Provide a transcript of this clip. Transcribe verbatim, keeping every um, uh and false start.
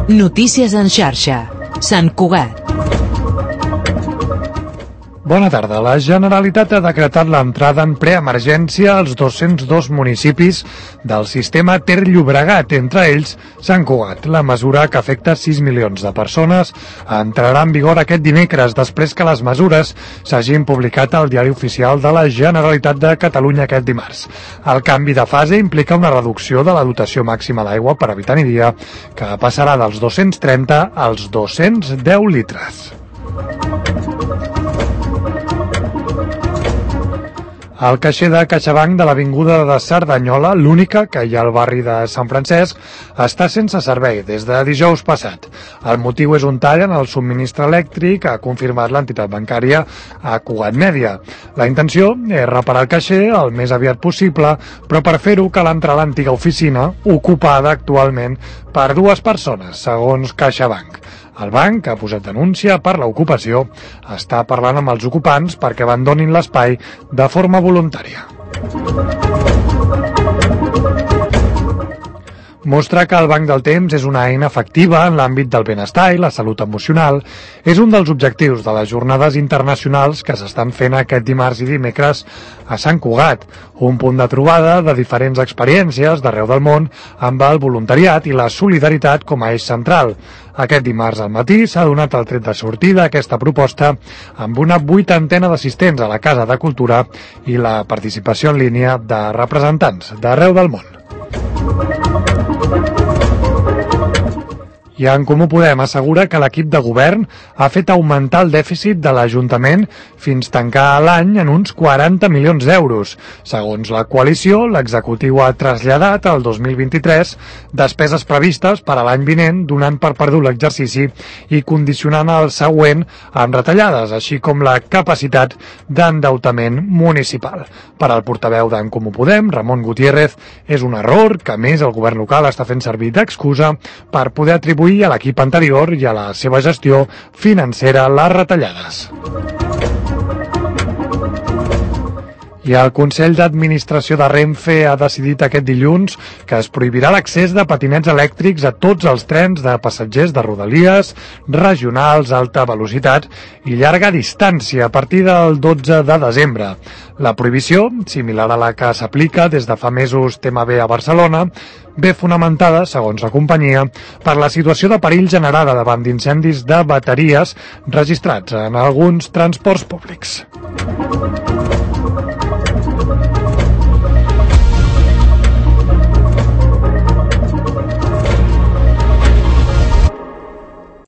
Notícies en xarxa. Sant Cugat. Bona tarda. La Generalitat ha decretat l'entrada en preemergència als dos-cents dos municipis del sistema Ter-Llobregat, entre ells Sant Cugat. La mesura, que afecta sis milions de persones, entrarà en vigor aquest dimecres, després que les mesures s'hagin publicat al Diari Oficial de la Generalitat de Catalunya aquest dimarts. El canvi de fase implica una reducció de la dotació màxima d'aigua per habitant i dia, que passarà dels dos-cents trenta als dos-cents deu litres. El caixer de CaixaBank de l'Avinguda de Cerdanyola, l'única que hi ha al barri de Sant Francesc, està sense servei des de dijous passat. El motiu és un tall en el subministre elèctric, ha confirmat l'entitat bancària a Cugat Mèdia. La intenció és reparar el caixer el més aviat possible, però per fer-ho cal entrar a l'antiga oficina, ocupada actualment per dues persones, segons CaixaBank. El banc, que ha posat denúncia per l'ocupació, està parlant amb els ocupants perquè abandonin l'espai de forma voluntària. Mostrar que el Banc del Temps és una eina efectiva en l'àmbit del benestar i la salut emocional és un dels objectius de les jornades internacionals que s'estan fent aquest dimarts i dimecres a Sant Cugat, un punt de trobada de diferents experiències d'arreu del món amb el voluntariat i la solidaritat com a eix central. Aquest dimarts al matí s'ha donat el tret de sortida a aquesta proposta amb una vuitantena d'assistents a la Casa de Cultura i la participació en línia de representants d'arreu del món. I en Comú Podem assegura que l'equip de govern ha fet augmentar el dèficit de l'Ajuntament fins tancar l'any en uns quaranta milions d'euros. Segons la coalició, l'executiu ha traslladat al dos mil vint-i-tres despeses previstes per a l'any vinent, donant per perdut l'exercici i condicionant el següent amb retallades, així com la capacitat d'endeutament municipal. Per al portaveu d'en Comú Podem, Ramon Gutiérrez, és un error que, a més, el govern local està fent servir d'excusa per poder atribuir a l'equip anterior i a la seva gestió financera les retallades. I el Consell d'Administració de Renfe ha decidit aquest dilluns que es prohibirà l'accés de patinets elèctrics a tots els trens de passatgers de rodalies, regionals, alta velocitat i llarga distància a partir del dotze de desembre. La prohibició, similar a la que s'aplica des de fa mesos T M B a Barcelona, ve fonamentada, segons la companyia, per la situació de perill generada davant d'incendis de bateries registrats en alguns transports públics.